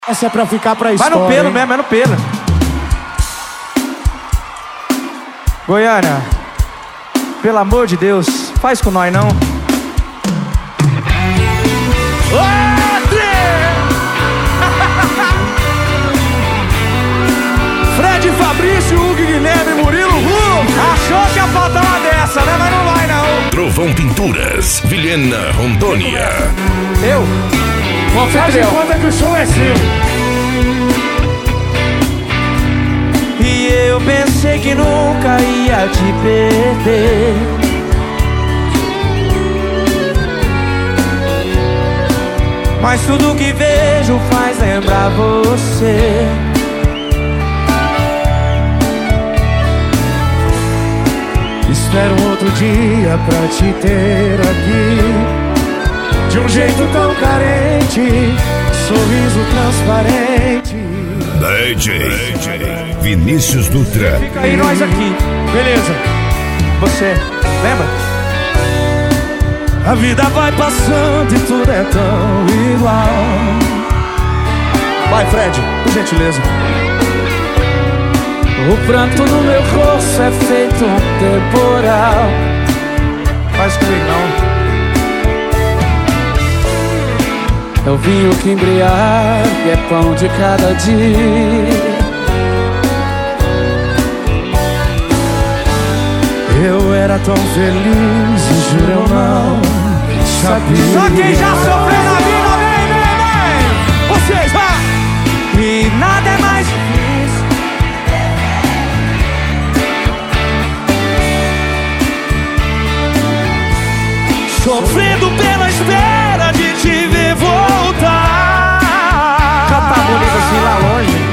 Essa é pra ficar pra história. Vai no pelo mesmo, é no pelo. Goiânia, pelo amor de Deus, faz com nós não. Fred, Fabrício, Hugo, Guilherme, Murilo, achou que ia faltar uma dessa, né? Mas não vai não. Trovão Pinturas, Vilhena, Rondônia. Eu? Faz de conta que o show é seu. E eu pensei que nunca ia te perder. Mas tudo que vejo faz lembrar você. Espero um outro dia pra te ter aqui, de um jeito tão carente, sorriso transparente. DJ Vinícius Dutra. Fica aí nós aqui. Beleza. Você, lembra? A vida vai passando e tudo é tão igual. Vai, Fred, por gentileza. O pranto no meu rosto é feito um temporal. Faz comigo não. É o vinho que embriaga, é pão de cada dia. Eu era tão feliz e juro eu não sabia. Só quem já sofreu na vida, vem! Vocês, vá! E nada é mais difícil. Sofrendo pela espera de te ver voltar. Já tá bonito assim lá longe.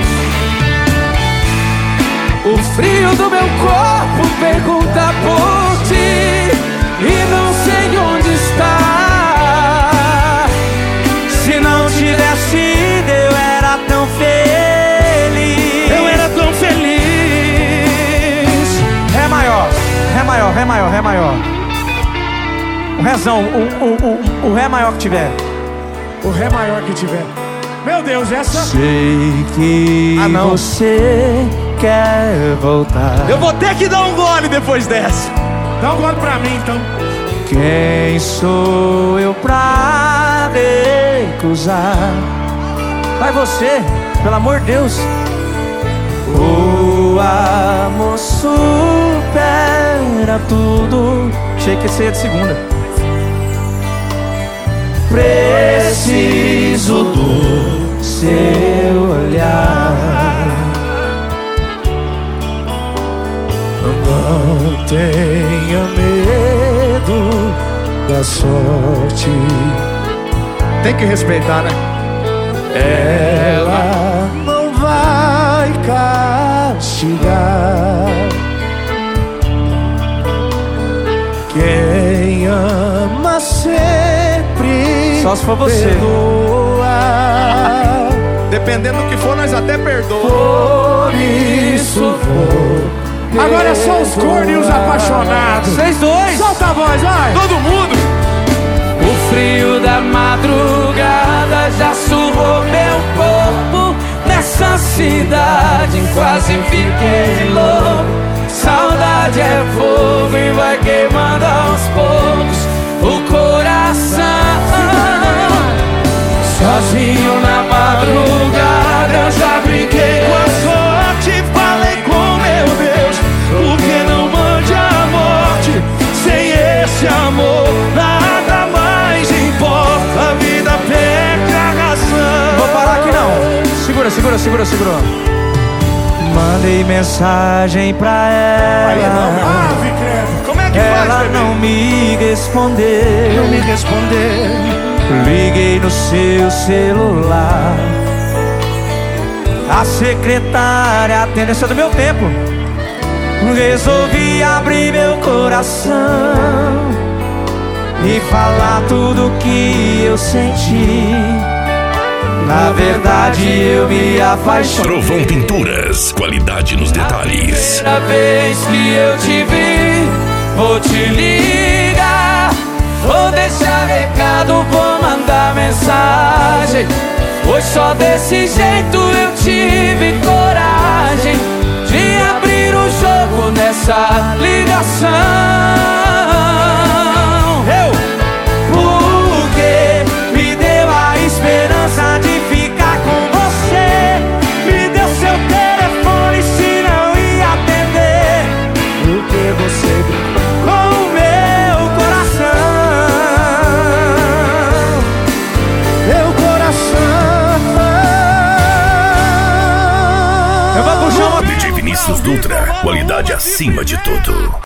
O frio do meu corpo pergunta por ti e não sei onde está. Se não tivesse ido, eu era tão feliz. Eu era tão feliz. Ré maior, Ré maior, Ré maior, Ré maior. O rézão, o Ré maior que tiver. O Ré maior que tiver. Meu Deus, essa... Sei que você quer voltar. Eu vou ter que dar um gole depois dessa. Dá um gole pra mim, então. Quem sou eu pra recusar? Vai você, pelo amor de Deus. O amor supera tudo. Achei que ia de segunda. Preciso do seu olhar. Não tenha medo da sorte. Tem que respeitar, né? Ela não vai castigar quem ama sempre. Só se for você. Perdoa. Dependendo do que for, nós até perdoa. Por isso vou. Agora é só os cornos e os apaixonados. Vocês dois. Solta a voz, vai. Todo mundo. O frio da madrugada já surrou meu corpo. Nessa cidade quase fiquei louco. Saudade é fogo e vai queimando aos poucos o coração. Sozinho na madrugada eu já brinquei com a sorte. Falei com meu Deus, por que não mande a morte? Sem esse amor nada mais importa. A vida perde a razão. Vou parar aqui não. Segura, segura, segura, segura. Mandei mensagem pra ela. Como é que Ela não me respondeu. não me responder? Liguei no seu celular. A secretária, a tendência do meu tempo. Resolvi abrir meu coração e falar tudo que eu senti. Na verdade eu me apaixonei. Trovão Pinturas, qualidade nos detalhes. Primeira vez que eu te vi, vou te ligar, vou deixar recado, vou mandar mensagem. Pois só desse jeito eu tive coragem de abrir o jogo nessa ligação. Porque me deu a esperança de ficar com você. Me deu seu telefone se não ia atender. Porque você brincou com o meu coração. Meu coração. Eu vou puxar uma... DJ Vinícius Dutra, qualidade acima de tudo.